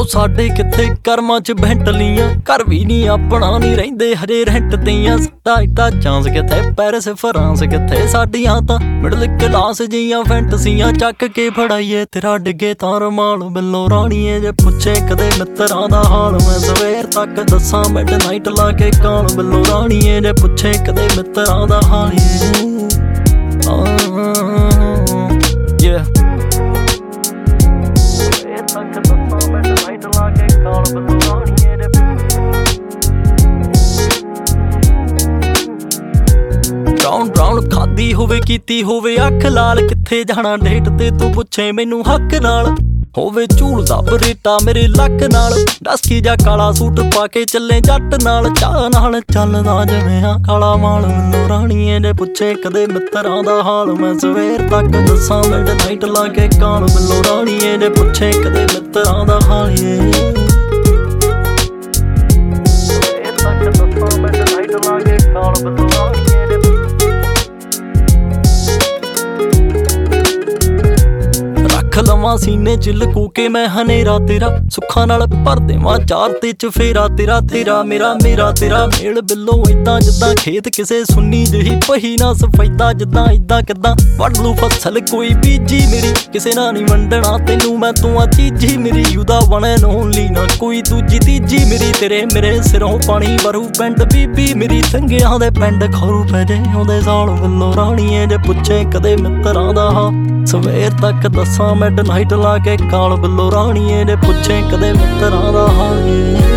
ਸਾਡੇ ਕਿੱਥੇ ਕਰਮਾਂ ਚ ਬੈਂਟਲੀਆਂ, ਘਰ ਵੀ ਨਹੀਂ ਆਪਣਾ ਨਹੀਂ ਰਹਿੰਦੇ ਹਜੇ ਰੈਂਟ ਤੀਆਂ। ਸਾਡਾ ਏਡਾ ਚਾਂਸ ਕਿੱਥੇ, ਪੈਰਿਸ ਫਰਾਂਸ ਕਿੱਥੇ, ਸਾਡੀਆਂ ਤਾਂ ਮਿਡਲ ਕਲਾਸ ਜੀਆਂ ਫੈਂਟਸੀਆਂ। ਚੱਕ ਕੇ ਫੜਾਈਏ ਤੇਰਾ ਡਿੱਗੇ ਤਾਂ ਰੁਮਾਲ ਬਿੱਲੋ ਰਾਣੀਏ, ਜੇ ਪੁੱਛੇ ਕਦੇ ਮਿੱਤਰਾਂ ਦਾ ਹਾਲ ਮੈਂ ਸਵੇਰ ਤੱਕ ਦੱਸਾਂ ਮਿਡਨਾਈਟ ਲਾ ਕੇ ਕਾਲ ਬਿੱਲੋ ਰਾਣੀਏ, ਜੇ ਪੁੱਛੇ ਕਦੇ ਮਿੱਤਰਾਂ ਦਾ ਹਾਲ। ਬਰਾਉਨ ਖਾਦੀ ਹੋਵੇ ਕੀਤੀ ਹੋਵੇ ਅੱਖ ਲਾਲ, ਕਿੱਥੇ ਜਾਣਾ ਡੇਟ ਤੇ ਤੂੰ ਪੁੱਛੇ ਮੈਨੂੰ ਹੱਕ ਨਾਲ। ਹੋਵੇ ਝੂਲਦਾ ਬਰੇਟਾ ਮੇਰੇ ਲੱਕ ਨਾਲ, ਡਸਕੀ ਜਾ ਕਾਲਾ ਸੂਟ ਪਾ ਕੇ ਚੱਲੇ ਜੱਟ ਨਾਲ। ਚਾਹ ਨਾਲ ਚੱਲਦਾ ਜਿਵੇਂ ਆ ਕਾਲਾ ਮਾਲ ਮੈਨੂੰ ਰਾਣੀਏ, ਜੇ ਪੁੱਛੇ ਕਦੇ ਮਿੱਤਰਾਂ ਦਾ ਹਾਲ ਮੈਂ ਸਵੇਰ ਤੱਕ ਦੱਸਾਂ ਮਿਡਨਾਈਟ ਲਾ ਕੇ ਕਾਲ ਮੈਨੂੰ ਰਾਣੀਏ, ਜੇ ਪੁੱਛੇ ਕਦੇ ਮਿੱਤਰਾਂ ਦਾ ਹਾਲ। ਸਵੇਰ ਤੱਕ ਦੱਸਾਂ ਮਿਡਨਾਈਟ ਲਾ ਕੇ ਕਾਲ ਮੈਨੂੰ ਰਾਣੀਏ। ਲਵਾਂ ਸੀਨੇ ਚ ਲਕੂ ਕੇ ਮੈਂ ਹਨੇਰਾ ਤੇਰਾ, ਸੁੱਖਾਂ ਨਾਲ ਭਰ ਦੇਵਾਂ ਚਾਰ ਤੇ ਚਫੇਰਾ ਤੇਰਾ। ਤੇਰਾ ਮੇਰਾ ਮੇਰਾ ਤੇਰਾ ਮੇਲ ਬਿੱਲੋ ਏਦਾਂ ਜਿੱਦਾਂ ਖੇਤ ਕਿਸੇ ਸੁੰਨੀ ਜਿਹੀ ਪਹੀ ਨਾ ਸਫੈਦਾ। ਜਿੱਦਾਂ ਏਦਾਂ ਕਿੱਦਾਂ ਵੱਢ ਲੂ ਫਸਲ ਕੋਈ ਬੀਜੀ ਮੇਰੀ, ਕਿਸੇ ਨਾਲ ਨੀ ਵੰਡਣਾ ਤੈਨੂੰ ਮੈਂ, ਤੂੰ ਆ ਚੀਜੀ ਮੇਰੀ। ਯੂਦਾ ਬਣੇ ਨੋਨਲੀ ਨਾ ਕੋਈ ਦੂਜੀ ਤੀਜੀ ਮੇਰੀ, ਤੇਰੇ ਮੇਰੇ ਸਿਰੋਂ ਪਾਣੀ ਵਰੂ ਪਿੰਡ ਬੀਬੀ ਮੇਰੀ। ਚੰਗਿਆਂ ਦੇ ਪਿੰਡ ਖਰੂ ਪੈ ਜੇ ਆਉਂਦੇ ਸਾਲ ਬਿੱਲੋ ਰਾਣੀਏ, ਜੇ ਪੁੱਛੇ ਕਦੇ ਮਿੱਤਰਾਂ ਦਾ ਹਾਂ ਸਵੇਰ ਤੱਕ ਦੱਸਾਂ ਮਿਡਨਾਈਟ ਲਾ ਕੇ ਕਾਲ ਬਿੱਲੋ ਰਾਣੀਏ, ਜੇ ਪੁੱਛੇ ਕਦੇ ਮਿੱਤਰਾਂ ਦਾ ਹਾਲ।